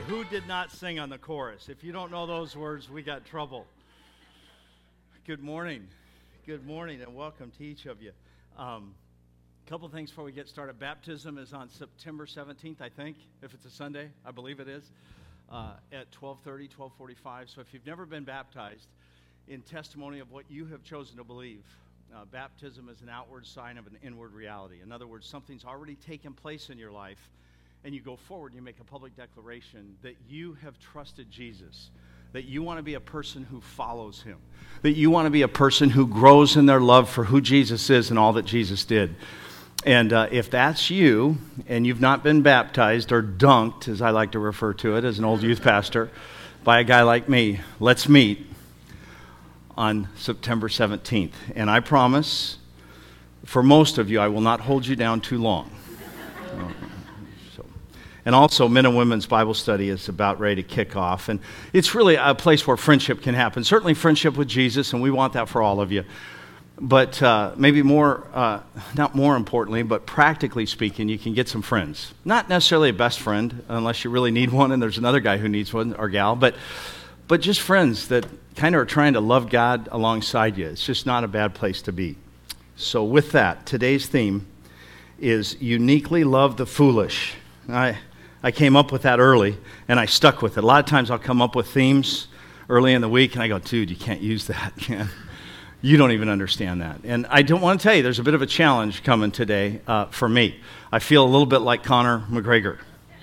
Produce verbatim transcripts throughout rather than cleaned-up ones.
Who did not sing on the chorus? If you don't know those words, we got trouble. Good morning. Good morning and welcome to each of you. A um, couple things before we get started. Baptism is on September seventeenth, I think, if it's a Sunday. I believe it is, uh, at twelve thirty, twelve forty-five. So if you've never been baptized, in testimony of what you have chosen to believe, uh, baptism is an outward sign of an inward reality. In other words, something's already taken place in your life, and you go forward and you make a public declaration that you have trusted Jesus, that you want to be a person who follows him, that you want to be a person who grows in their love for who Jesus is and all that Jesus did. And uh, if that's you, and you've not been baptized or dunked, as I like to refer to it as an old youth pastor, by a guy like me, let's meet on September seventeenth. And I promise, for most of you, I will not hold you down too long. And also, Men and Women's Bible Study is about ready to kick off. And it's really a place where friendship can happen. Certainly friendship with Jesus, and we want that for all of you. But uh, maybe more, uh, not more importantly, but practically speaking, you can get some friends. Not necessarily a best friend, unless you really need one, and there's another guy who needs one, or gal. But, but just friends that kind of are trying to love God alongside you. It's just not a bad place to be. So with that, today's theme is uniquely love the foolish. I... I came up with that early, and I stuck with it. A lot of times I'll come up with themes early in the week, and I go, dude, you can't use that. You don't even understand that. And I don't want to tell you, there's a bit of a challenge coming today uh, for me. I feel a little bit like Conor McGregor.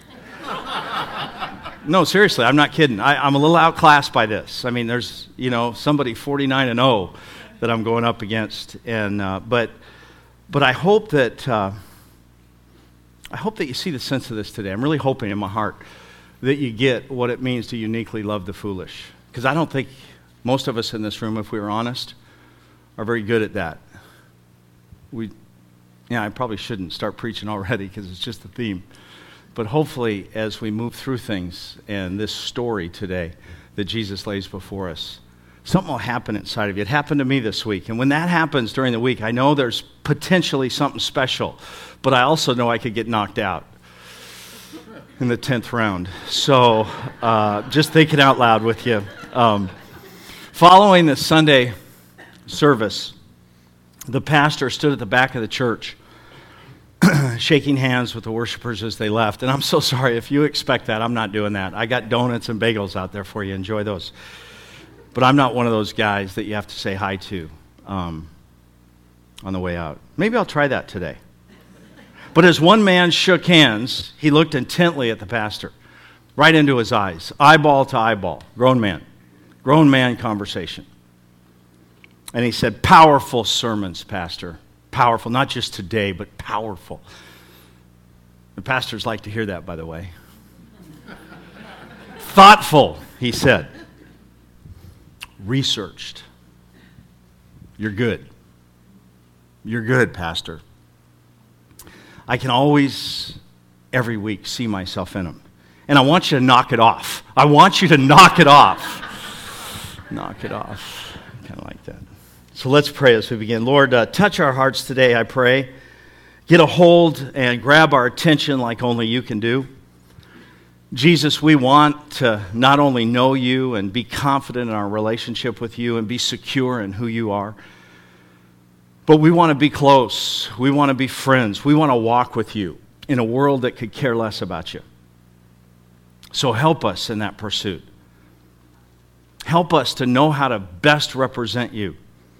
No, seriously, I'm not kidding. I, I'm a little outclassed by this. I mean, there's, you know, somebody forty-nine and oh that I'm going up against. And uh, but, but I hope that... Uh, I hope that you see the sense of this today. I'm really hoping in my heart that you get what it means to uniquely love the foolish. Because I don't think most of us in this room, if we were honest, are very good at that. We, yeah, I probably shouldn't start preaching already because it's just the theme. But hopefully, as we move through things and this story today that Jesus lays before us, something will happen inside of you. It happened to me this week. And when that happens during the week, I know there's potentially something special. But I also know I could get knocked out in the tenth round. So uh, just thinking out loud with you. Um, following the Sunday service, the pastor stood at the back of the church shaking hands with the worshipers as they left. And I'm so sorry if you expect that. I'm not doing that. I got donuts and bagels out there for you. Enjoy those. But I'm not one of those guys that you have to say hi to um, on the way out. Maybe I'll try that today. But as one man shook hands, he looked intently at the pastor, right into his eyes, eyeball to eyeball, grown man, grown man conversation. And he said, powerful sermons, Pastor, powerful, not just today, but powerful. The pastors like to hear that, by the way. Thoughtful, he said. Researched. You're good. You're good, Pastor. I can always, every week, see myself in them. And I want you to knock it off. I want you to knock it off. Knock it off. Kind of like that. So let's pray as we begin. Lord, uh, touch our hearts today, I pray. Get a hold and grab our attention like only you can do. Jesus, we want to not only know you and be confident in our relationship with you and be secure in who you are, but we want to be close. We want to be friends. We want to walk with you in a world that could care less about you. So help us in that pursuit. Help us to know how to best represent you.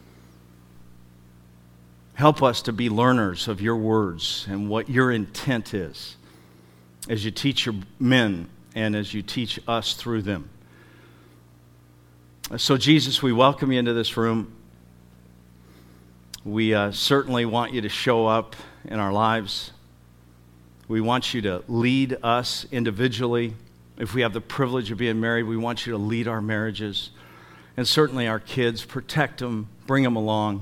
Help us to be learners of your words and what your intent is as you teach your men and as you teach us through them. So Jesus, we welcome you into this room. We uh, certainly want you to show up in our lives. We want you to lead us individually. If we have the privilege of being married, we want you to lead our marriages. And certainly our kids, protect them, bring them along.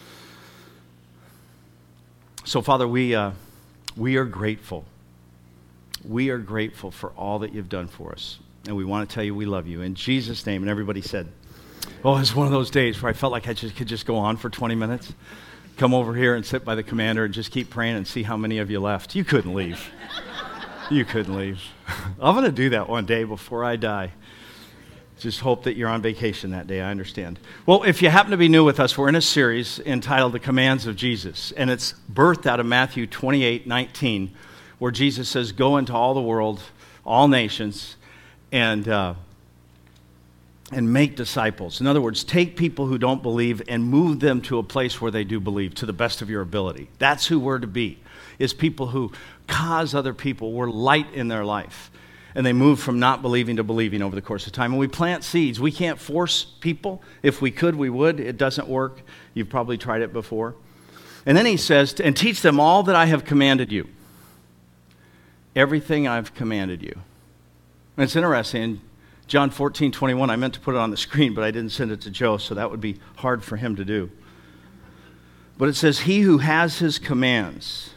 So, Father, we, uh, we are grateful. We are grateful for all that you've done for us. And we want to tell you we love you. In Jesus' name, and everybody said, oh, it's one of those days where I felt like I just could just go on for twenty minutes. Come over here and sit by the commander and just keep praying and see how many of you left. You couldn't leave. You couldn't leave. I'm going to do that one day before I die. Just hope that you're on vacation that day, I understand. Well, if you happen to be new with us, we're in a series entitled The Commands of Jesus, and it's birthed out of Matthew twenty-eight nineteen, where Jesus says, go into all the world, all nations, and uh, and make disciples. In other words, take people who don't believe and move them to a place where they do believe to the best of your ability. That's who we're to be, is people who cause other people, we're light in their life. And they move from not believing to believing over the course of time. And we plant seeds. We can't force people. If we could, we would. It doesn't work. You've probably tried it before. And then he says, and teach them all that I have commanded you. Everything I've commanded you. And it's interesting. John fourteen twenty-one, I meant to put it on the screen, but I didn't send it to Joe, so that would be hard for him to do. But it says, he who has his commands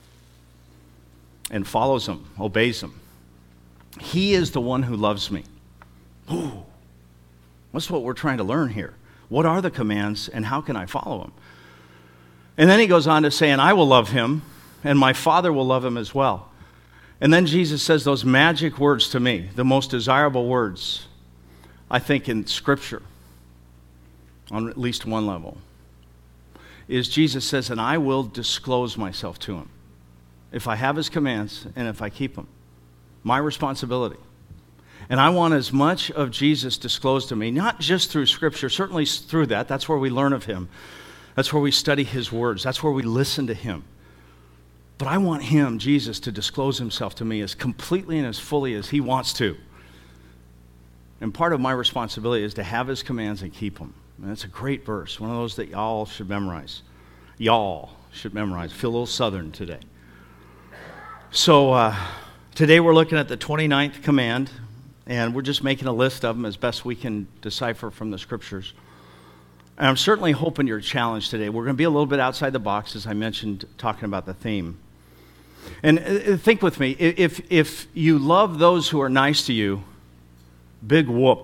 and follows them, obeys them, he is the one who loves me. Ooh, that's what we're trying to learn here. What are the commands and how can I follow them? And then he goes on to say, and I will love him, and my Father will love him as well. And then Jesus says those magic words to me, the most desirable words, I think, in Scripture, on at least one level, is Jesus says, and I will disclose myself to him. If I have his commands and if I keep them. My responsibility. And I want as much of Jesus disclosed to me, not just through Scripture, certainly through that. That's where we learn of him. That's where we study his words. That's where we listen to him. But I want him, Jesus, to disclose himself to me as completely and as fully as he wants to. And part of my responsibility is to have his commands and keep them. And that's a great verse, one of those that y'all should memorize. Y'all should memorize. Feel a little southern today. So, uh, today we're looking at the twenty-ninth command, and we're just making a list of them as best we can decipher from the Scriptures. And I'm certainly hoping you're challenged today. We're going to be a little bit outside the box, as I mentioned, talking about the theme. And uh, think with me, if, if you love those who are nice to you, big whoop.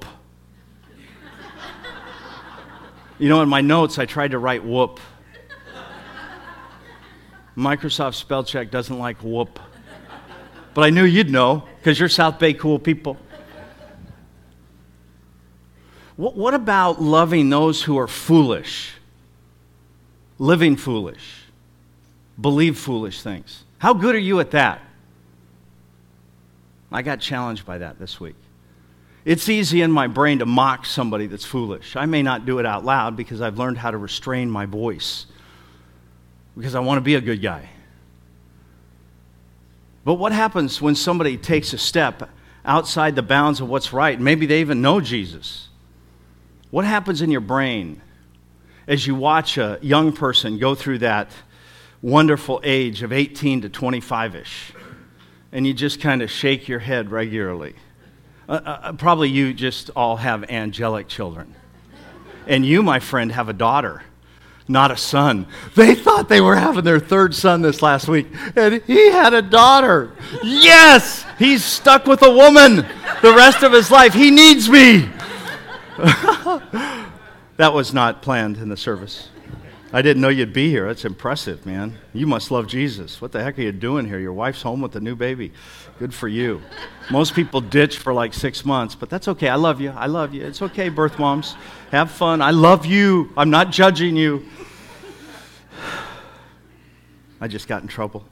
You know, in my notes, I tried to write whoop. Microsoft spell check doesn't like whoop. But I knew you'd know, because you're South Bay cool people. What, what about loving those who are foolish? Living foolish. Believe foolish things. How good are you at that? I got challenged by that this week. It's easy in my brain to mock somebody that's foolish. I may not do it out loud because I've learned how to restrain my voice. Because I want to be a good guy. But what happens when somebody takes a step outside the bounds of what's right? Maybe they even know Jesus. What happens in your brain as you watch a young person go through that wonderful age of eighteen to twenty-five-ish, and you just kind of shake your head regularly? Uh, uh, probably you just all have angelic children. And you, my friend, have a daughter. Not a son. They thought they were having their third son this last week, and he had a daughter. Yes! He's stuck with a woman the rest of his life. He needs me. That was not planned in the service. I didn't know you'd be here. That's impressive, man. You must love Jesus. What the heck are you doing here? Your wife's home with a new baby. Good for you. Most people ditch for like six months, but that's okay. I love you. I love you. It's okay, birth moms. Have fun. I love you. I'm not judging you. I just got in trouble.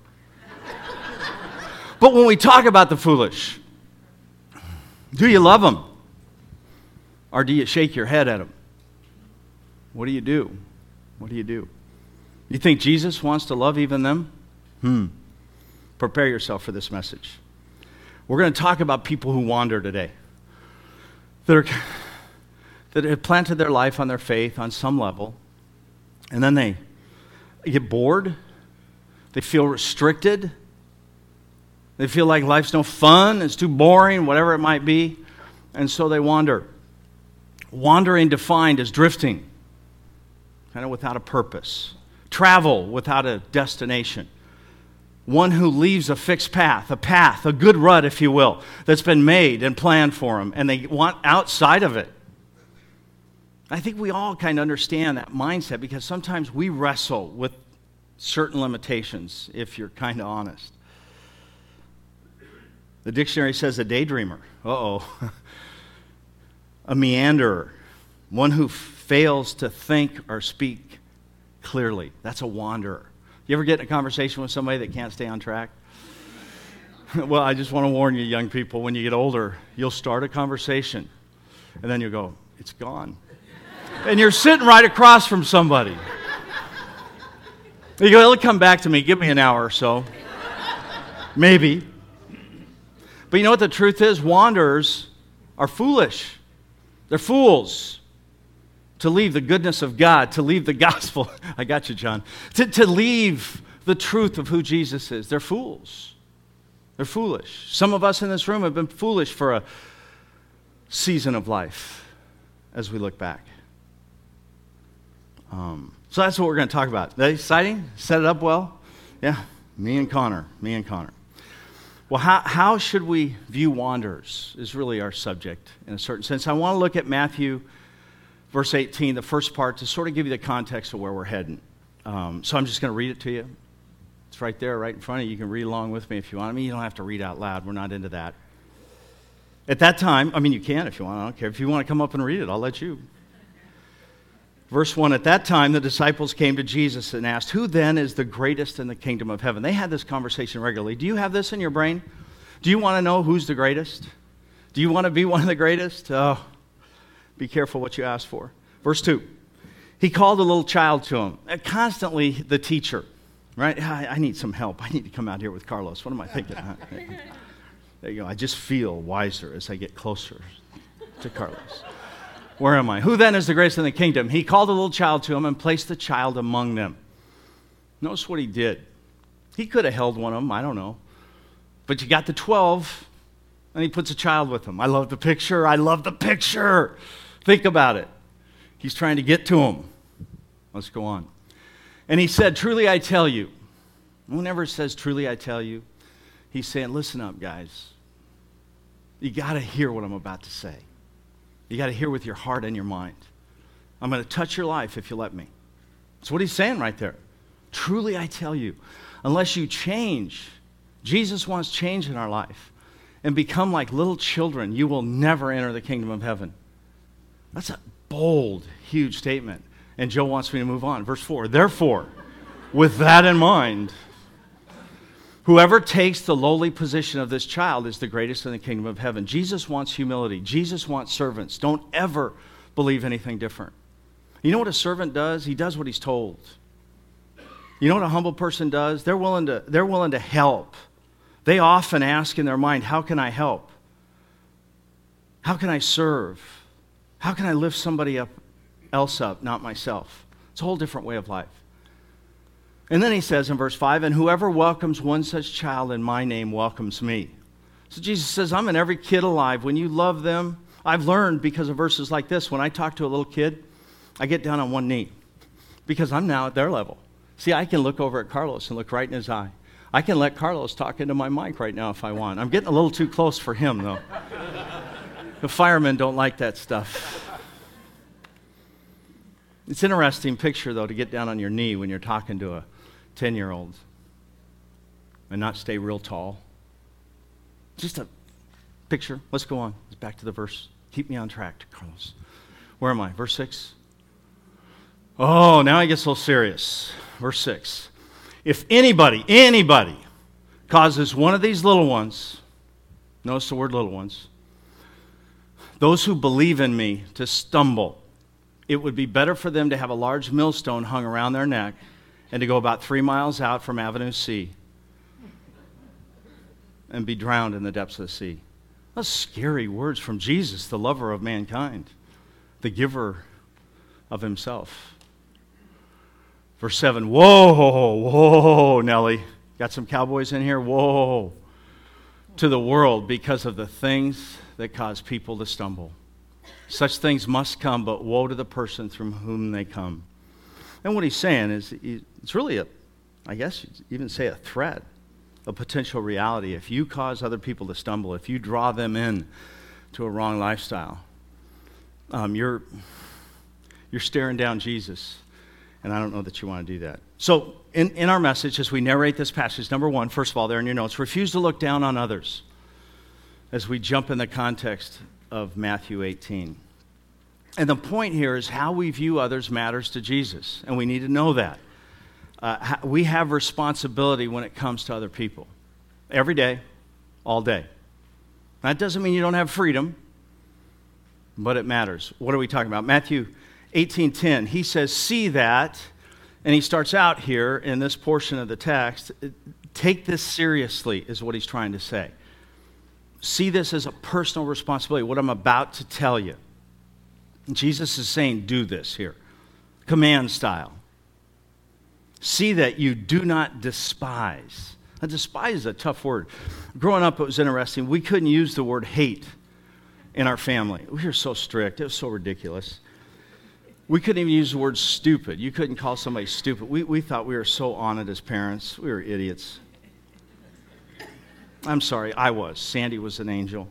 But when we talk about the foolish, do you love them? Or do you shake your head at them? What do you do? What do you do? You think Jesus wants to love even them? Hmm. Prepare yourself for this message. We're going to talk about people who wander today. That, are, that have planted their life on their faith on some level. And then they get bored. They feel restricted. They feel like life's no fun. It's too boring, whatever it might be. And so they wander. Wandering defined as drifting. Kind of without a purpose. Travel without a destination. One who leaves a fixed path, a path, a good rut, if you will, that's been made and planned for them, and they want outside of it. I think we all kind of understand that mindset because sometimes we wrestle with certain limitations, if you're kind of honest. The dictionary says a daydreamer. Uh-oh. A meanderer. One who fails to think or speak clearly. That's a wanderer. You ever get in a conversation with somebody that can't stay on track? Well, I just want to warn you, young people, when you get older, you'll start a conversation, and then you'll go, it's gone. And you're sitting right across from somebody. You go, it'll come back to me. Give me an hour or so. Maybe. But you know what the truth is? Wanderers are foolish. They're fools. To leave the goodness of God, to leave the gospel. I got you, John. To, to leave the truth of who Jesus is. They're fools. They're foolish. Some of us in this room have been foolish for a season of life as we look back. Um, so that's what we're going to talk about. Is that exciting? Set it up well? Yeah, me and Connor. Me and Connor. Well, how, how should we view wanderers is really our subject in a certain sense. I want to look at Matthew, verse eighteen, the first part, to sort of give you the context of where we're heading. Um, so I'm just going to read it to you. It's right there, right in front of you. You can read along with me if you want. I mean, you don't have to read out loud. We're not into that. At that time, I mean, you can if you want. I don't care. If you want to come up and read it, I'll let you. Verse one, at that time, the disciples came to Jesus and asked, who then is the greatest in the kingdom of heaven? They had this conversation regularly. Do you have this in your brain? Do you want to know who's the greatest? Do you want to be one of the greatest? Oh, be careful what you ask for. Verse two, he called a little child to him. Constantly the teacher, right? I, I need some help. I need to come out here with Carlos. What am I thinking? Huh? There you go. I just feel wiser as I get closer to Carlos. Where am I? Who then is the greatest in the kingdom? He called a little child to him and placed the child among them. Notice what he did. He could have held one of them. I don't know. But you got the twelve, and he puts a child with them. I love the picture. I love the picture. Think about it. He's trying to get to him. Let's go on. And he said, truly I tell you. Whenever it says truly I tell you, he's saying, listen up, guys. You got to hear what I'm about to say. You got to hear with your heart and your mind. I'm going to touch your life if you let me. That's what he's saying right there. Truly I tell you, unless you change, Jesus wants change in our life, and become like little children, you will never enter the kingdom of heaven. That's a bold, huge statement. And Joe wants me to move on. Verse four, therefore, with that in mind, whoever takes the lowly position of this child is the greatest in the kingdom of heaven. Jesus wants humility. Jesus wants servants. Don't ever believe anything different. You know what a servant does? He does what he's told. You know what a humble person does? They're willing to, they're willing to help. They often ask in their mind, how can I help? How can I serve? How can I lift somebody up, else up, not myself? It's a whole different way of life. And then he says in verse five, and whoever welcomes one such child in my name welcomes me. So Jesus says, I'm in every kid alive. When you love them, I've learned because of verses like this, when I talk to a little kid, I get down on one knee because I'm now at their level. See, I can look over at Carlos and look right in his eye. I can let Carlos talk into my mic right now if I want. I'm getting a little too close for him, though. The firemen don't like that stuff. It's an interesting picture, though, to get down on your knee when you're talking to a ten-year-old and not stay real tall. Just a picture. Let's go on. Let's back to the verse. Keep me on track, Carlos. Where am I? Verse six? Oh, now it gets a little serious. Verse six. If anybody, anybody causes one of these little ones, notice the word little ones, those who believe in me to stumble, it would be better for them to have a large millstone hung around their neck and to go about three miles out from Avenue C and be drowned in the depths of the sea. Those scary words from Jesus, the lover of mankind, the giver of himself. Verse seven, whoa, whoa, Nelly. Got some cowboys in here? Whoa. To the world because of the things that cause people to stumble. Such things must come, but woe to the person through whom they come. And what he's saying is, it's really a, I guess you'd even say a threat, a potential reality. If you cause other people to stumble, if you draw them in to a wrong lifestyle, um, you're, you're staring down Jesus. And I don't know that you want to do that. So in, in our message, as we narrate this passage, number one, first of all, there in your notes, refuse to look down on others. as we jump in the context of Matthew eighteen. And the point here is how we view others matters to Jesus, and we need to know that. Uh, we have responsibility when it comes to other people. Every day, all day. That doesn't mean you don't have freedom, but it matters. What are we talking about? Matthew eighteen ten, he says, see that, and he starts out here in this portion of the text, take this seriously is what he's trying to say. See this as a personal responsibility, what I'm about to tell you. And Jesus is saying, do this here, command style. See that you do not despise. Now, despise is a tough word. Growing up, it was interesting. We couldn't use the word hate in our family. We were so strict. It was so ridiculous. We couldn't even use the word stupid. You couldn't call somebody stupid. We, we thought we were so on it as parents. We were idiots. I'm sorry, I was. Sandy was an angel.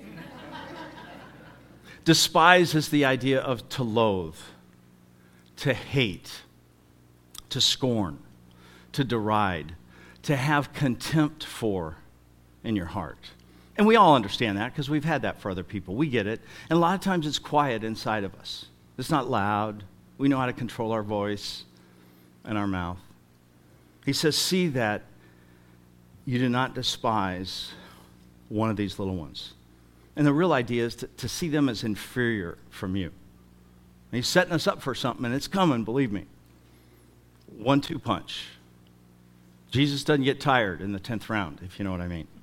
Despise is the idea of to loathe, to hate, to scorn, to deride, to have contempt for in your heart. And we all understand that because we've had that for other people. We get it. And a lot of times it's quiet inside of us. It's not loud. We know how to control our voice and our mouth. He says, see that you do not despise one of these little ones. And the real idea is to, to see them as inferior from you. And he's setting us up for something, and it's coming, believe me. One two punch. Jesus doesn't get tired in the tenth round, if you know what I mean.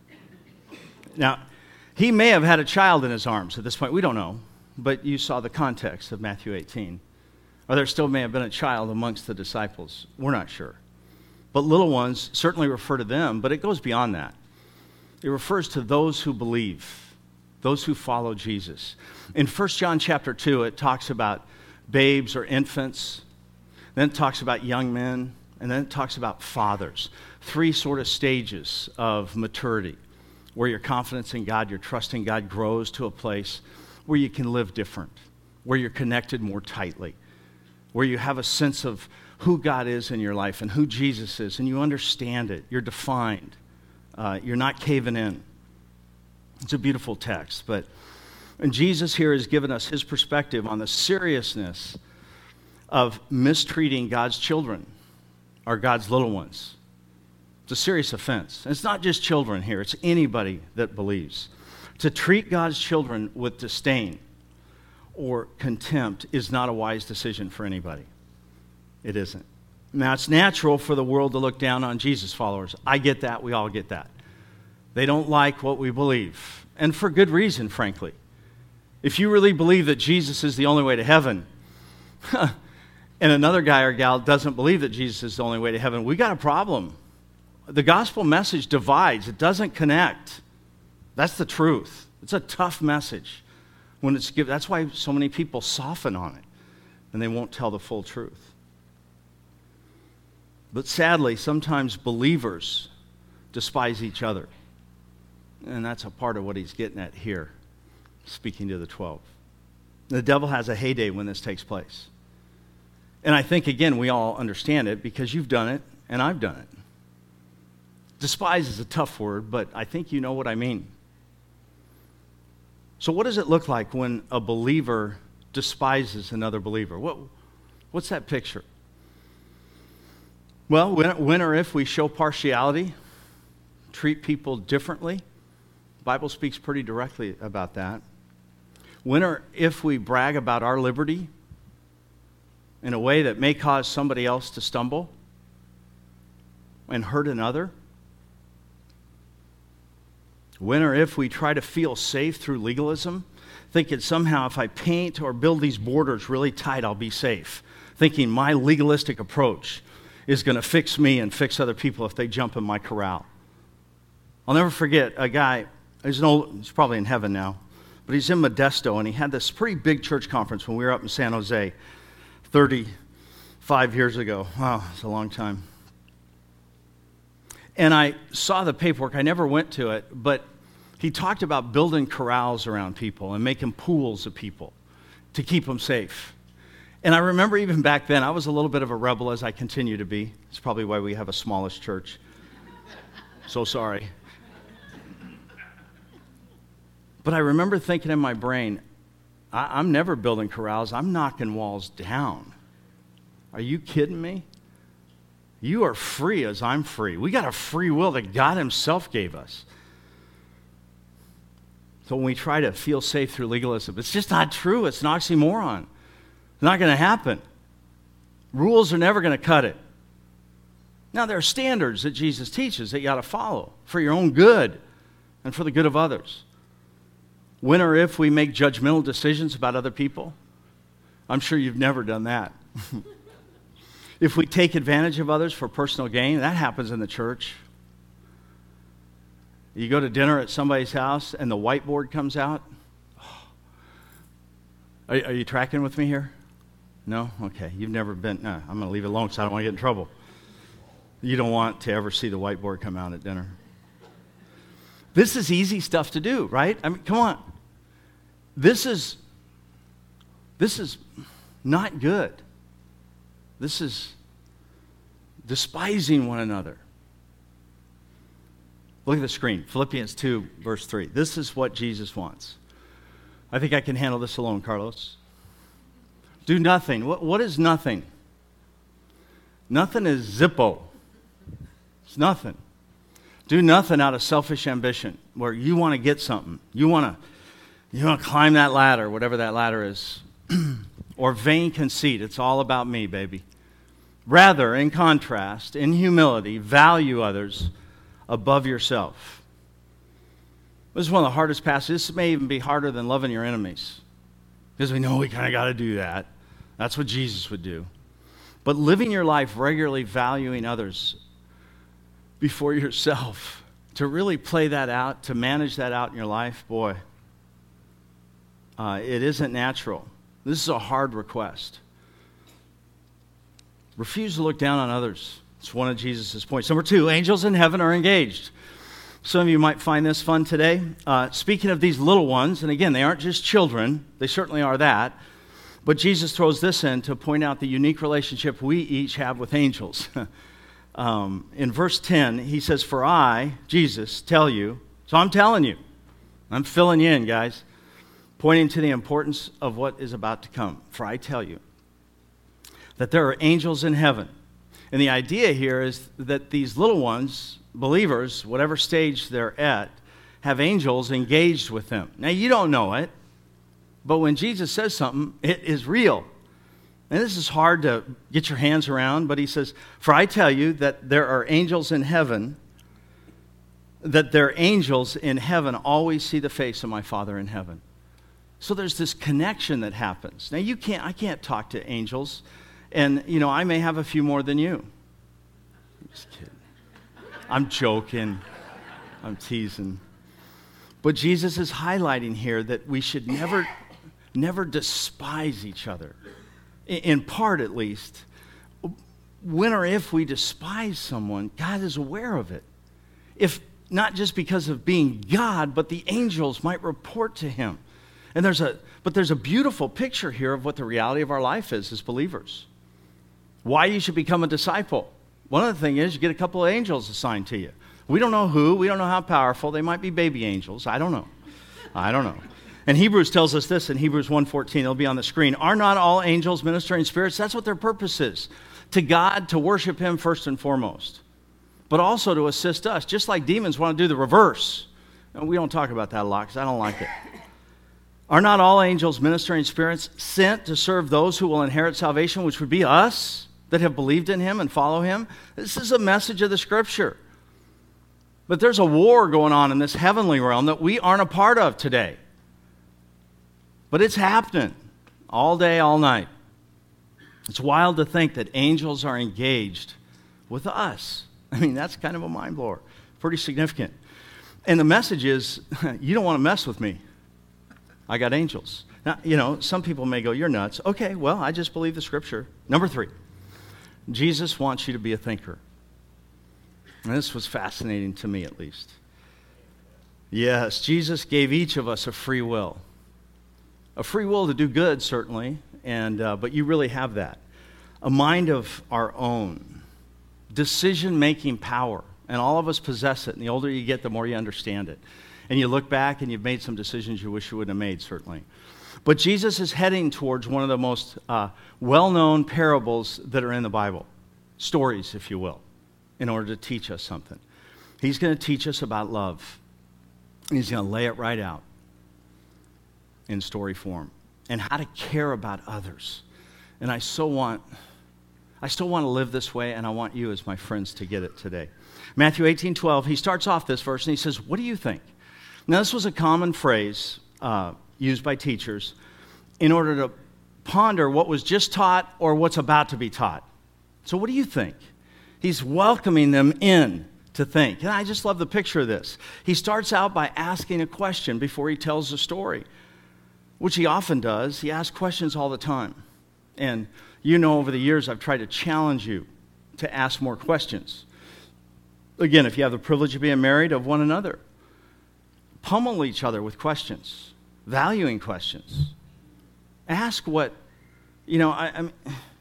Now, he may have had a child in his arms at this point. We don't know. But you saw the context of Matthew eighteen. Or there still may have been a child amongst the disciples. We're not sure. But little ones certainly refer to them, but it goes beyond that. It refers to those who believe, those who follow Jesus. In First John chapter two, it talks about babes or infants. Then it talks about young men. And then it talks about fathers. Three sort of stages of maturity where your confidence in God, your trust in God grows to a place where you can live different, where you're connected more tightly, where you have a sense of who God is in your life and who Jesus is, and you understand it. You're defined. Uh, you're not caving in. It's a beautiful text. But and Jesus here has given us his perspective on the seriousness of mistreating God's children, or God's little ones. It's a serious offense. And it's not just children here. It's anybody that believes. To treat God's children with disdain or contempt is not a wise decision for anybody. It isn't. Now, it's natural for the world to look down on Jesus followers. I get that. We all get that. They don't like what we believe. And for good reason, frankly. If you really believe that Jesus is the only way to heaven, and another guy or gal doesn't believe that Jesus is the only way to heaven, we got a problem. The gospel message divides. It doesn't connect. That's the truth. It's a tough message when it's given. That's why so many people soften on it, and they won't tell the full truth. But sadly, sometimes believers despise each other. And that's a part of what he's getting at here, speaking to the twelve. The devil has a heyday when this takes place. And I think, again, we all understand it because you've done it and I've done it. Despise is a tough word, but I think you know what I mean. So what does it look like when a believer despises another believer? What, what's that picture? Well, when, when or if we show partiality, treat people differently, the Bible speaks pretty directly about that. When or if we brag about our liberty in a way that may cause somebody else to stumble and hurt another. When or if we try to feel safe through legalism, thinking somehow if I paint or build these borders really tight, I'll be safe. Thinking my legalistic approach is going to fix me and fix other people if they jump in my corral. I'll never forget a guy, he's, an old, he's probably in heaven now, but he's in Modesto, and he had this pretty big church conference when we were up in San Jose thirty-five years ago. Wow, it's a long time. And I saw the paperwork. I never went to it, but he talked about building corrals around people and making pools of people to keep them safe. And I remember even back then, I was a little bit of a rebel, as I continue to be. It's probably why we have a smallish church. So sorry. But I remember thinking in my brain, I, I'm never building corrals. I'm knocking walls down. Are you kidding me? You are free as I'm free. We got a free will that God himself gave us. So when we try to feel safe through legalism, it's just not true. It's an oxymoron. It's not going to happen. Rules are never going to cut it. Now, there are standards that Jesus teaches that you got to follow for your own good and for the good of others. When or if we make judgmental decisions about other people, I'm sure you've never done that. If we take advantage of others for personal gain, that happens in the church. You go to dinner at somebody's house and the whiteboard comes out. Are, are you tracking with me here? No? Okay. You've never been. No, I'm going to leave it alone so I don't want to get in trouble. You don't want to ever see the whiteboard come out at dinner. This is easy stuff to do, right? I mean, come on. This is, this is not good. This is despising one another. Look at the screen. Philippians two, verse three. This is what Jesus wants. I think I can handle this alone, Carlos. Do nothing. What, what is nothing? Nothing is Zippo. It's nothing. Do nothing out of selfish ambition, where you want to get something. You want to you want to climb that ladder, whatever that ladder is. Or vain conceit. It's all about me, baby. Rather, in contrast, in humility, value others above yourself. This is one of the hardest passages. This may even be harder than loving your enemies. Because we know we kind of got to do that. That's what Jesus would do. But living your life regularly valuing others before yourself, to really play that out, to manage that out in your life, boy, uh, it isn't natural. This is a hard request. Refuse to look down on others. It's one of Jesus' points. Number two, angels in heaven are engaged. Some of you might find this fun today. Uh, speaking of these little ones, and again, they aren't just children. They certainly are that. But Jesus throws this in to point out the unique relationship we each have with angels. um, in verse ten, he says, "For I, Jesus, tell you," so I'm telling you. I'm filling you in, guys. Pointing to the importance of what is about to come. "For I tell you that there are angels in heaven." And the idea here is that these little ones, believers, whatever stage they're at, have angels engaged with them. Now, you don't know it, but when Jesus says something, it is real. And this is hard to get your hands around, but he says, "For I tell you that there are angels in heaven, that their angels in heaven always see the face of my Father in heaven." So there's this connection that happens. Now, you can't, I can't talk to angels. And, you know, I may have a few more than you. I'm just kidding. I'm joking. I'm teasing. But Jesus is highlighting here that we should never, never despise each other. In part, at least. When or if we despise someone, God is aware of it. If not just because of being God, but the angels might report to him. And there's a, but there's a beautiful picture here of what the reality of our life is as believers. Why you should become a disciple. One of the things is you get a couple of angels assigned to you. We don't know who. We don't know how powerful. They might be baby angels. I don't know. I don't know. And Hebrews tells us this in Hebrews one fourteen. It'll be on the screen. "Are not all angels ministering spirits?" That's what their purpose is. To God, to worship him first and foremost. But also to assist us. Just like demons want to do the reverse. And we don't talk about that a lot because I don't like it. "Are not all angels ministering spirits sent to serve those who will inherit salvation," which would be us, that have believed in him and follow him? This is a message of the Scripture. But there's a war going on in this heavenly realm that we aren't a part of today. But it's happening all day, all night. It's wild to think that angels are engaged with us. I mean, that's kind of a mind blower. Pretty significant. And the message is, you don't want to mess with me. I got angels. Now, you know, some people may go, "You're nuts." Okay, well, I just believe the Scripture. Number three. Jesus wants you to be a thinker. And this was fascinating to me, at least. Yes, Jesus gave each of us a free will. A free will to do good, certainly, and uh, but you really have that. A mind of our own. Decision-making power. And all of us possess it. And the older you get, the more you understand it. And you look back and you've made some decisions you wish you wouldn't have made, certainly. But Jesus is heading towards one of the most uh, well-known parables that are in the Bible. Stories, if you will, in order to teach us something. He's going to teach us about love. He's going to lay it right out in story form. And how to care about others. And I so want, I still want to live this way, and I want you as my friends to get it today. Matthew eighteen twelve, he starts off this verse and he says, what do you think? Now this was a common phrase uh, used by teachers in order to ponder what was just taught or what's about to be taught. So what do you think? He's welcoming them in to think. And I just love the picture of this. He starts out by asking a question before he tells the story, which he often does. He asks questions all the time. And you know, over the years, I've tried to challenge you to ask more questions. Again, if you have the privilege of being married, of one another. Pummel each other with questions, valuing questions. Ask what, you know, I, I mean,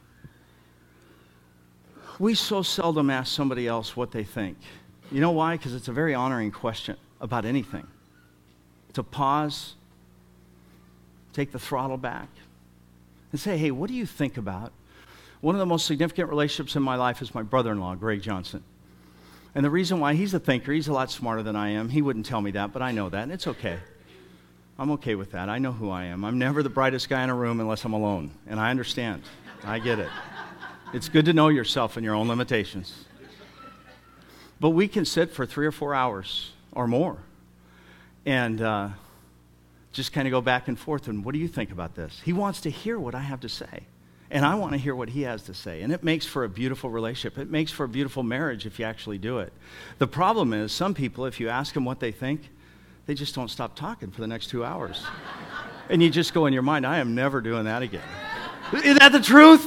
we so seldom ask somebody else what they think. You know why? Because it's a very honoring question about anything. To pause, take the throttle back, and say, hey, what do you think about? One of the most significant relationships in my life is my brother-in-law, Greg Johnson. And the reason why, he's a thinker, he's a lot smarter than I am. He wouldn't tell me that, but I know that, and it's okay. I'm okay with that. I know who I am. I'm never the brightest guy in a room unless I'm alone, and I understand. I get it. It's good to know yourself and your own limitations. But we can sit for three or four hours or more and uh, just kind of go back and forth. And what do you think about this? He wants to hear what I have to say. And I want to hear what he has to say. And it makes for a beautiful relationship. It makes for a beautiful marriage if you actually do it. The problem is, some people, if you ask them what they think, they just don't stop talking for the next two hours. And you just go in your mind, I am never doing that again. Isn't that the truth?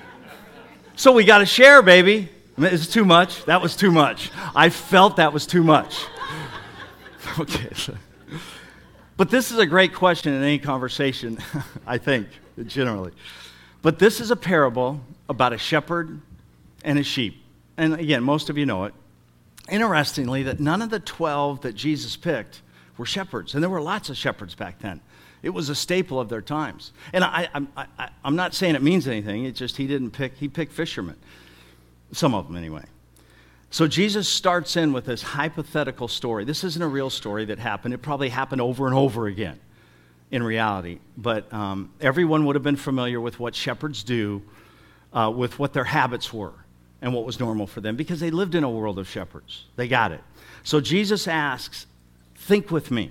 So we got to share, baby. Is it too much? That was too much. I felt that was too much. Okay. But this is a great question in any conversation, I think, generally. But this is a parable about a shepherd and a sheep. And again, most of you know it. Interestingly, that none of the twelve that Jesus picked were shepherds. And there were lots of shepherds back then. It was a staple of their times. And I, I, I, I'm not saying it means anything. It's just he didn't pick, he picked fishermen. Some of them anyway. So Jesus starts in with this hypothetical story. This isn't a real story that happened. It probably happened over and over again in reality. But um, everyone would have been familiar with what shepherds do, uh, with what their habits were and what was normal for them, because they lived in a world of shepherds. They got it. So Jesus asks, think with me.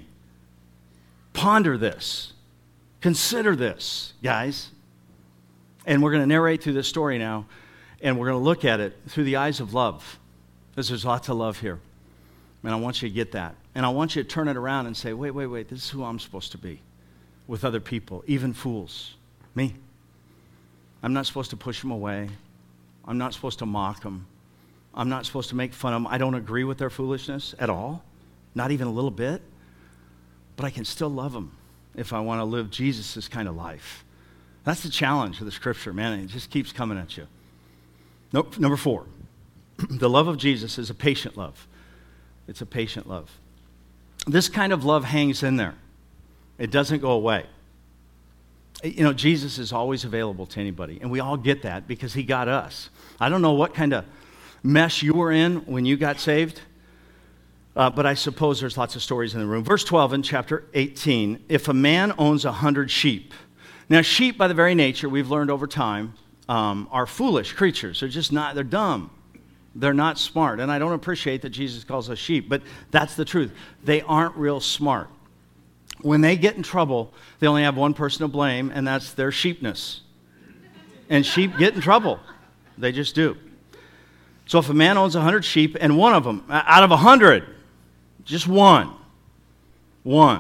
Ponder this. Consider this, guys. And we're going to narrate through this story now, and we're going to look at it through the eyes of love, because there's lots of love here. And I want you to get that. And I want you to turn it around and say, wait, wait, wait, this is who I'm supposed to be with other people, even fools. Me. I'm not supposed to push them away. I'm not supposed to mock them. I'm not supposed to make fun of them. I don't agree with their foolishness at all, not even a little bit. But I can still love them if I want to live Jesus' kind of life. That's the challenge of the Scripture, man. It just keeps coming at you. Nope. Number four, the love of Jesus is a patient love. It's a patient love. This kind of love hangs in there. It doesn't go away. You know, Jesus is always available to anybody, and we all get that because he got us. I don't know what kind of mess you were in when you got saved, uh, but I suppose there's lots of stories in the room. Verse twelve in chapter eighteen, if a man owns a hundred sheep. Now, sheep by the very nature, we've learned over time, um, are foolish creatures. They're just not, they're dumb. They're not smart. And I don't appreciate that Jesus calls us sheep, but that's the truth. They aren't real smart. When they get in trouble, they only have one person to blame, and that's their sheepness. And sheep get in trouble. They just do. So if a man owns a hundred sheep, and one of them, out of a hundred, just one, one,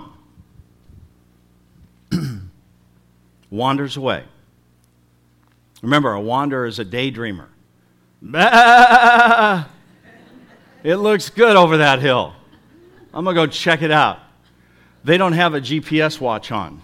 wanders away. Remember, a wanderer is a daydreamer. Bah! It looks good over that hill. I'm going to go check it out. They don't have a G P S watch on.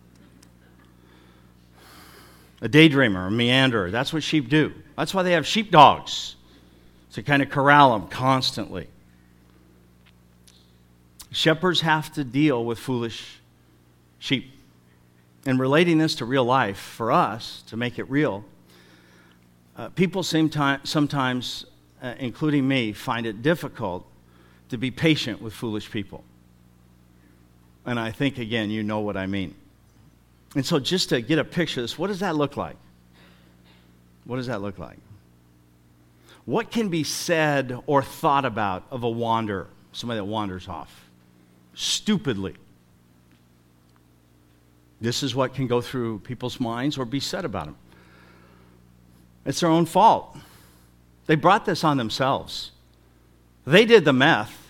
A daydreamer, a meanderer. That's what sheep do. That's why they have sheepdogs, to kind of corral them constantly. Shepherds have to deal with foolish sheep. And relating this to real life, for us, to make it real, uh, people seem time, sometimes, uh, including me, find it difficult to be patient with foolish people. And I think, again, you know what I mean. And so just to get a picture of this, what does that look like? What does that look like? What can be said or thought about of a wanderer, somebody that wanders off, stupidly? This is what can go through people's minds or be said about them. It's their own fault. They brought this on themselves. They did the meth.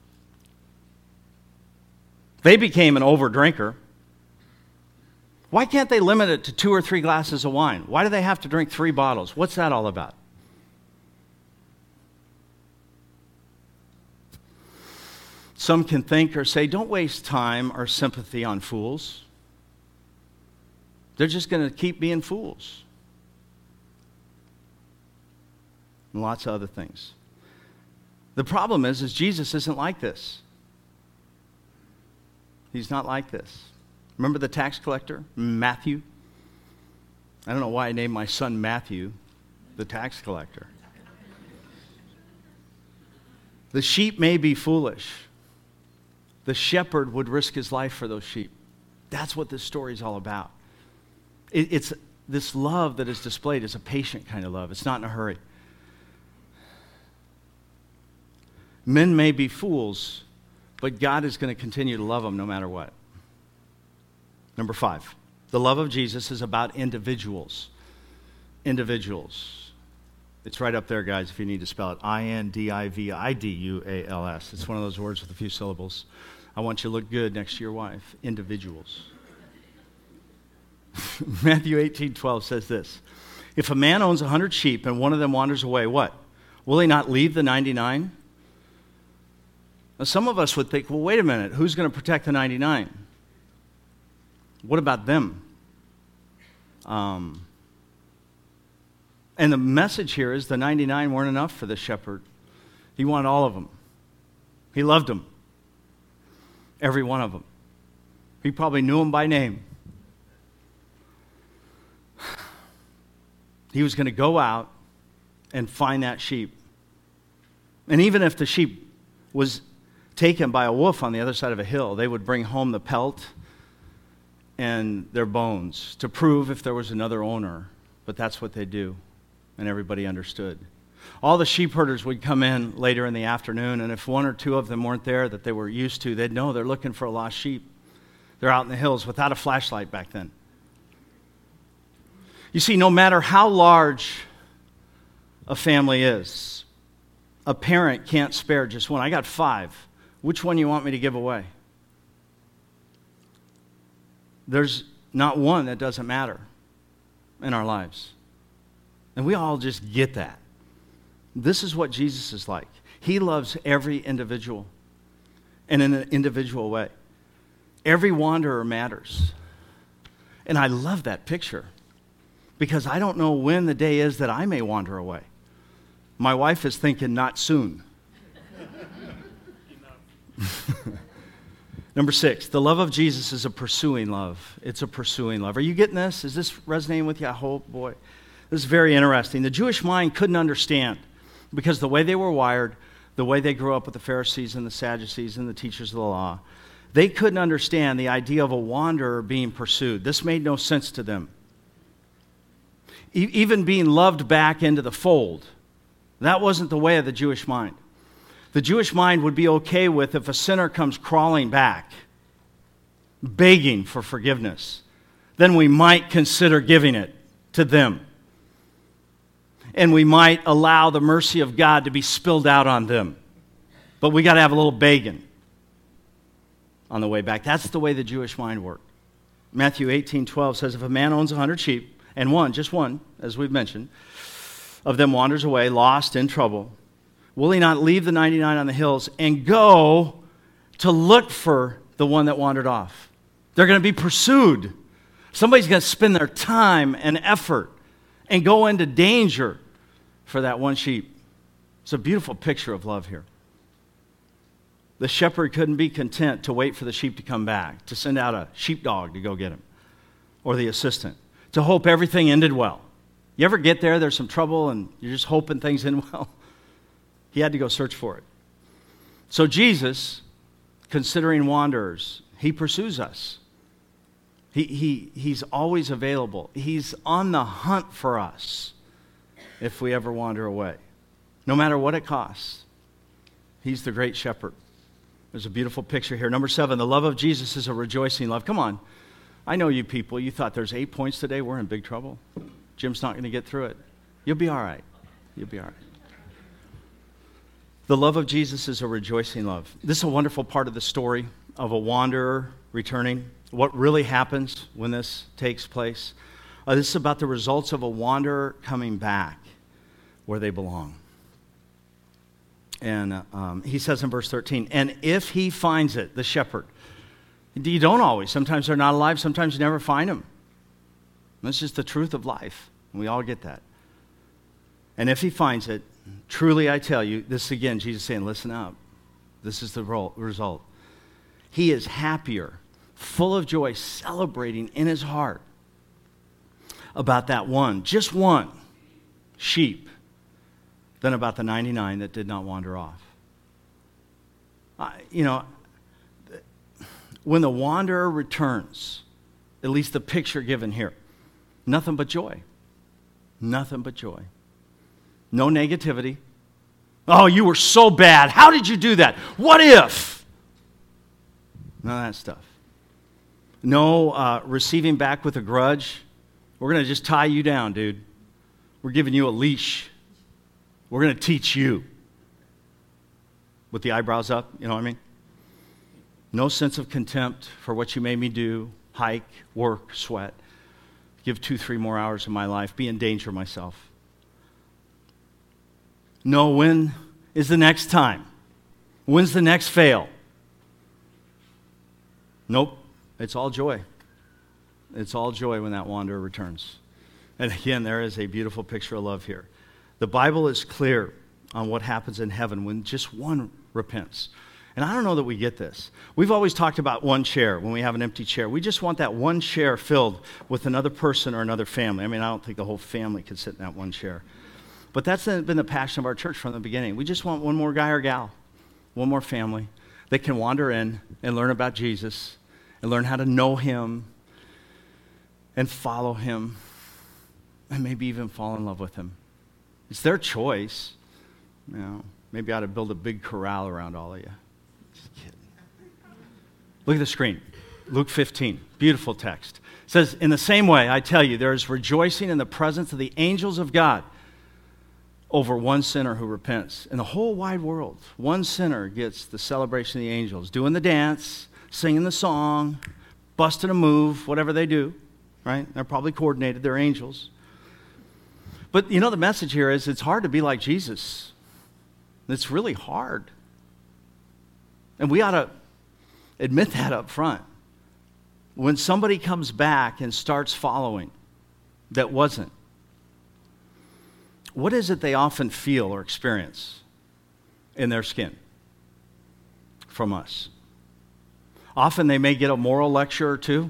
They became an overdrinker. Why can't they limit it to two or three glasses of wine? Why do they have to drink three bottles? What's that all about? Some can think or say, don't waste time or sympathy on fools. They're just going to keep being fools. And lots of other things. The problem is, is Jesus isn't like this. He's not like this. Remember the tax collector, Matthew? I don't know why I named my son Matthew, the tax collector. The sheep may be foolish. The shepherd would risk his life for those sheep. That's what this story is all about. It, it's this love that is displayed is a patient kind of love. It's not in a hurry. Men may be fools, but God is going to continue to love them no matter what. Number five, the love of Jesus is about individuals. Individuals. It's right up there, guys, if you need to spell it. I N D I V I D U A L S. It's one of those words with a few syllables. I want you to look good next to your wife. Individuals. Matthew eighteen twelve says this. If a man owns a hundred sheep and one of them wanders away, what? Will he not leave the ninety-nine? Now, some of us would think, well, wait a minute. Who's going to protect the ninety-nine? What about them? Um, and the message here is the ninety-nine weren't enough for the shepherd. He wanted all of them. He loved them. Every one of them. He probably knew them by name. He was going to go out and find that sheep. And even if the sheep was taken by a wolf on the other side of a hill, they would bring home the pelt and their bones to prove if there was another owner. But that's what they do, and everybody understood. All the sheep herders would come in later in the afternoon, and if one or two of them weren't there that they were used to, they'd know they're looking for a lost sheep. They're out in the hills without a flashlight back then. You see, no matter how large a family is, a parent can't spare just one. I got five. Which one you want me to give away? There's not one that doesn't matter in our lives. And we all just get that. This is what Jesus is like. He loves every individual in an individual way. Every wanderer matters. And I love that picture because I don't know when the day is that I may wander away. My wife is thinking not soon. Number six, the love of Jesus is a pursuing love. It's a pursuing love. Are you getting this? Is this resonating with you? I hope, boy. This is very interesting. The Jewish mind couldn't understand because the way they were wired, the way they grew up with the Pharisees and the Sadducees and the teachers of the law, they couldn't understand the idea of a wanderer being pursued. This made no sense to them. E- even being loved back into the fold, that wasn't the way of the Jewish mind. The Jewish mind would be okay with if a sinner comes crawling back, begging for forgiveness, then we might consider giving it to them. And we might allow the mercy of God to be spilled out on them. But we got to have a little begging on the way back. That's the way the Jewish mind worked. Matthew eighteen twelve says, if a man owns a hundred sheep, and one, just one, as we've mentioned, of them wanders away, lost, in trouble, will he not leave the ninety-nine on the hills and go to look for the one that wandered off? They're going to be pursued. Somebody's going to spend their time and effort and go into danger for that one sheep. It's a beautiful picture of love here. The shepherd couldn't be content to wait for the sheep to come back, to send out a sheepdog to go get him, or the assistant, to hope everything ended well. You ever get there, there's some trouble, and you're just hoping things end well? He had to go search for it. So Jesus, considering wanderers, he pursues us. He, he, he's always available. He's on the hunt for us if we ever wander away, no matter what it costs. He's the great shepherd. There's a beautiful picture here. Number seven, the love of Jesus is a rejoicing love. Come on. I know you people. You thought there's eight points today. We're in big trouble. Jim's not going to get through it. You'll be all right. You'll be all right. The love of Jesus is a rejoicing love. This is a wonderful part of the story of a wanderer returning. What really happens when this takes place. Uh, this is about the results of a wanderer coming back where they belong. And uh, um, he says in verse thirteen, and if he finds it, the shepherd. You don't always. Sometimes they're not alive. Sometimes you never find them. That's just the truth of life. We all get that. And if he finds it, truly I tell you, this again, Jesus saying, listen up. This is the result. He is happier, full of joy, celebrating in his heart about that one, just one sheep, than about the ninety-nine that did not wander off. Uh, you know, when the wanderer returns, at least the picture given here, nothing but joy. Nothing but joy. No negativity. Oh, you were so bad. How did you do that? What if? None of that stuff. No uh, receiving back with a grudge. We're going to just tie you down, dude. We're giving you a leash. We're going to teach you. With the eyebrows up, you know what I mean? No sense of contempt for what you made me do. Hike, work, sweat. Give two, three more hours of my life. Be in danger myself. No, when is the next time? When's the next fail? Nope. It's all joy. It's all joy when that wanderer returns. And again, there is a beautiful picture of love here. The Bible is clear on what happens in heaven when just one repents. And I don't know that we get this. We've always talked about one chair when we have an empty chair. We just want that one chair filled with another person or another family. I mean, I don't think the whole family could sit in that one chair. But that's been the passion of our church from the beginning. We just want one more guy or gal, one more family that can wander in and learn about Jesus and learn how to know him and follow him and maybe even fall in love with him. It's their choice. You know, maybe I ought to build a big corral around all of you. Just kidding. Look at the screen. Luke fifteen, beautiful text. It says, in the same way, I tell you, there is rejoicing in the presence of the angels of God over one sinner who repents. In the whole wide world, one sinner gets the celebration of the angels, doing the dance, singing the song, busting a move, whatever they do, right? They're probably coordinated. They're angels. But, you know, the message here is it's hard to be like Jesus. It's really hard. And we ought to admit that up front. When somebody comes back and starts following that wasn't, what is it they often feel or experience in their skin from us? Often they may get a moral lecture or two,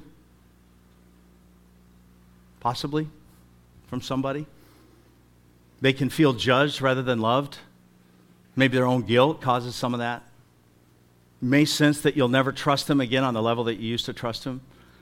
possibly, from somebody. They can feel judged rather than loved. Maybe their own guilt causes some of that. You may sense that you'll never trust them again on the level that you used to trust them.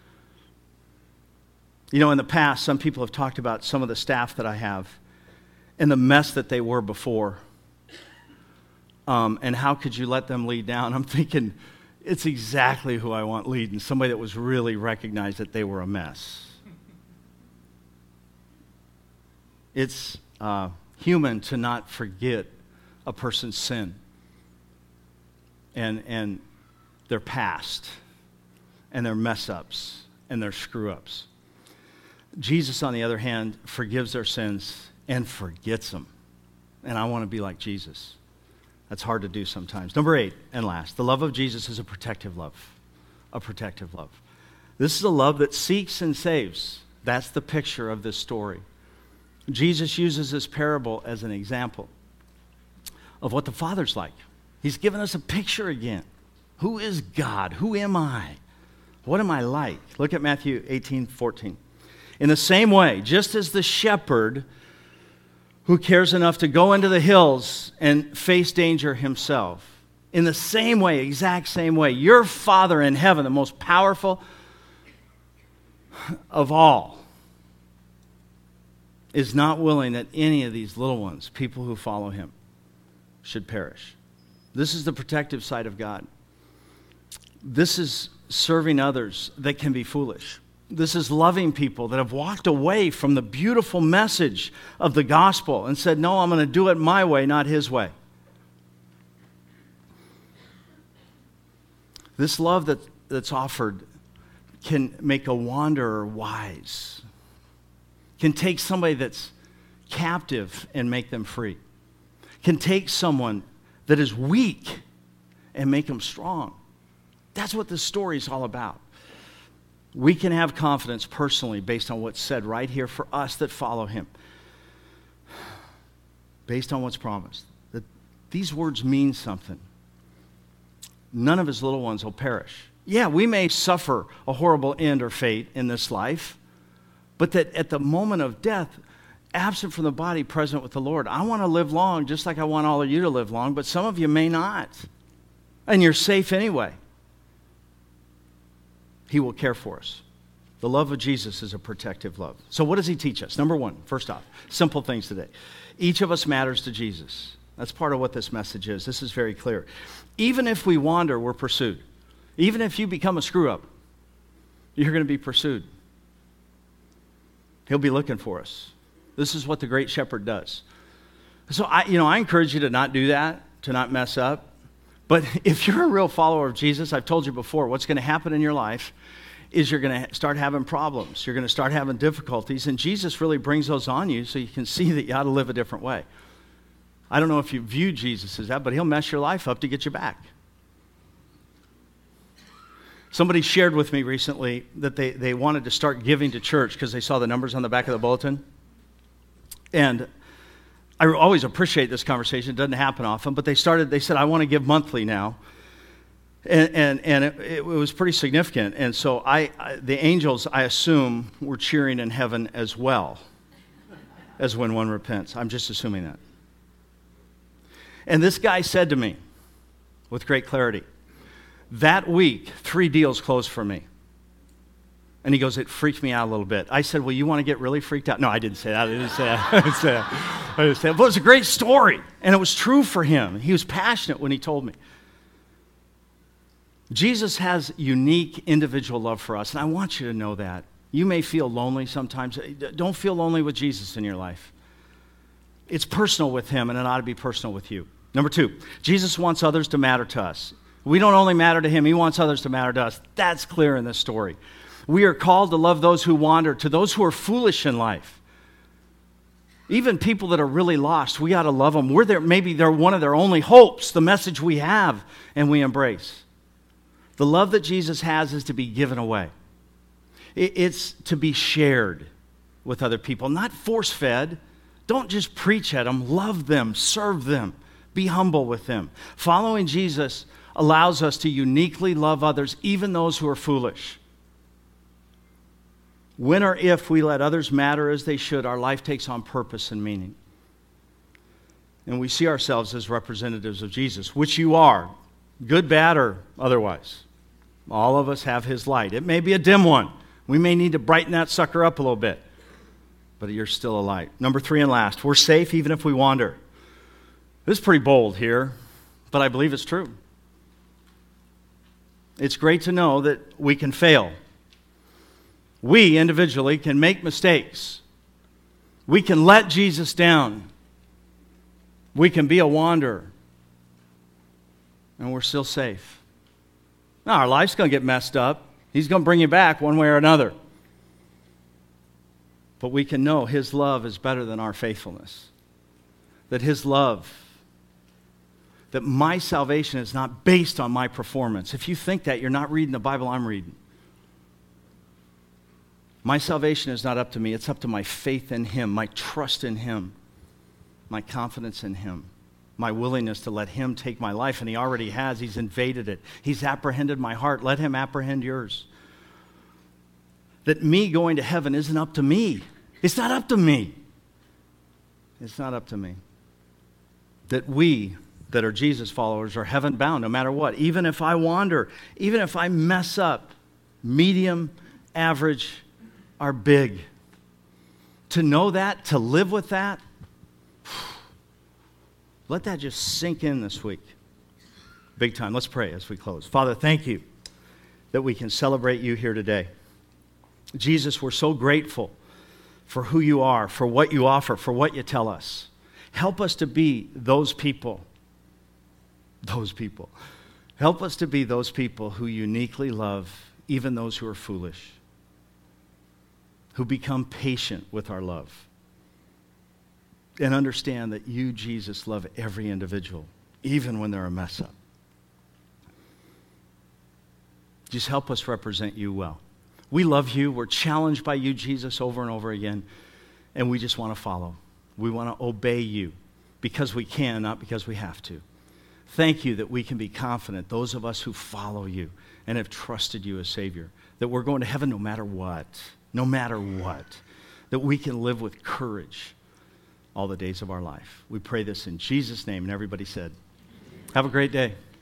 You know, in the past, some people have talked about some of the staff that I have and the mess that they were before. Um, and how could you let them lead down? I'm thinking, it's exactly who I want leading, somebody that was really recognized that they were a mess. It's uh, human to not forget a person's sin and, and their past and their mess-ups and their screw-ups. Jesus, on the other hand, forgives their sins and forgets them. And I want to be like Jesus. That's hard to do sometimes. Number eight, and last, the love of Jesus is a protective love. A protective love. This is a love that seeks and saves. That's the picture of this story. Jesus uses this parable as an example of what the Father's like. He's given us a picture again Who is God? Who am I? What am I like? Look at Matthew eighteen fourteen. In the same way, just as the shepherd who cares enough to go into the hills and face danger himself, in the same way, exact same way, your Father in heaven, the most powerful of all, is not willing that any of these little ones, people who follow him, should perish. This is the protective side of God. This is serving others that can be foolish. This is loving people that have walked away from the beautiful message of the gospel and said, no, I'm going to do it my way, not his way. This love that, that's offered can make a wanderer wise, can take somebody that's captive and make them free, can take someone that is weak and make them strong. That's what this story is all about. We can have confidence personally based on what's said right here for us that follow him, based on what's promised, that these words mean something. None of his little ones will perish. Yeah, we may suffer a horrible end or fate in this life, but that at the moment of death, absent from the body, present with the Lord. I want to live long just like I want all of you to live long, but some of you may not. And you're safe anyway. He will care for us. The love of Jesus is a protective love. So what does he teach us? Number one, first off, simple things today. Each of us matters to Jesus. That's part of what this message is. This is very clear. Even if we wander, we're pursued. Even if you become a screw-up, you're going to be pursued. He'll be looking for us. This is what the great shepherd does. So I, you know, I encourage you to not do that, to not mess up. But if you're a real follower of Jesus, I've told you before, what's going to happen in your life is you're going to start having problems. You're going to start having difficulties, and Jesus really brings those on you so you can see that you ought to live a different way. I don't know if you view Jesus as that, but he'll mess your life up to get you back. Somebody shared with me recently that they, they wanted to start giving to church because they saw the numbers on the back of the bulletin. And I always appreciate this conversation. It doesn't happen often, but they started, they said, I want to give monthly now. And and, and it, it was pretty significant. And so I, I, the angels, I assume, were cheering in heaven as well as when one repents. I'm just assuming that. And this guy said to me with great clarity, that week, three deals closed for me. And he goes, it freaked me out a little bit. I said, well, you want to get really freaked out? No, I didn't say that. I didn't say that. I didn't say that. I didn't say that. But it was a great story. And it was true for him. He was passionate when he told me. Jesus has unique individual love for us. And I want you to know that. You may feel lonely sometimes. Don't feel lonely with Jesus in your life. It's personal with him, and it ought to be personal with you. Number two, Jesus wants others to matter to us. We don't only matter to him. He wants others to matter to us. That's clear in this story. We are called to love those who wander, to those who are foolish in life. Even people that are really lost, we ought to love them. We're there, maybe they're one of their only hopes, the message we have and we embrace. The love that Jesus has is to be given away. It's to be shared with other people, not force-fed. Don't just preach at them. Love them, serve them, be humble with them. Following Jesus allows us to uniquely love others, even those who are foolish. When or if we let others matter as they should, our life takes on purpose and meaning. And we see ourselves as representatives of Jesus, which you are, good, bad, or otherwise. All of us have his light. It may be a dim one. We may need to brighten that sucker up a little bit, but you're still a light. Number three and last, we're safe even if we wander. This is pretty bold here, but I believe it's true. It's great to know that we can fail. We individually can make mistakes. We can let Jesus down. We can be a wanderer. And we're still safe. Now, our life's going to get messed up. He's going to bring you back one way or another. But we can know his love is better than our faithfulness. That his love, that my salvation is not based on my performance. If you think that, you're not reading the Bible I'm reading. My salvation is not up to me. It's up to my faith in him, my trust in him, my confidence in him. my willingness to let him take my life, and he already has. He's invaded it. He's apprehended my heart. Let him apprehend yours. That me going to heaven isn't up to me. It's not up to me. It's not up to me. That we that are Jesus followers are heaven bound no matter what. Even if I wander, even if I mess up, medium, average, are big. To know that, to live with that, let that just sink in this week. Big time. Let's pray as we close. Father, thank you that we can celebrate you here today. Jesus, we're so grateful for who you are, for what you offer, for what you tell us. Help us to be those people. Those people. Help us to be those people who uniquely love even those who are foolish, who become patient with our love, and understand that you, Jesus, love every individual, even when they're a mess up. Just help us represent you well. We love you. We're challenged by you, Jesus, over and over again, and we just want to follow. We want to obey you because we can, not because we have to. Thank you that we can be confident, those of us who follow you and have trusted you as Savior, that we're going to heaven no matter what, no matter what, that we can live with courage all the days of our life. We pray this in Jesus' name, and everybody said, have a great day.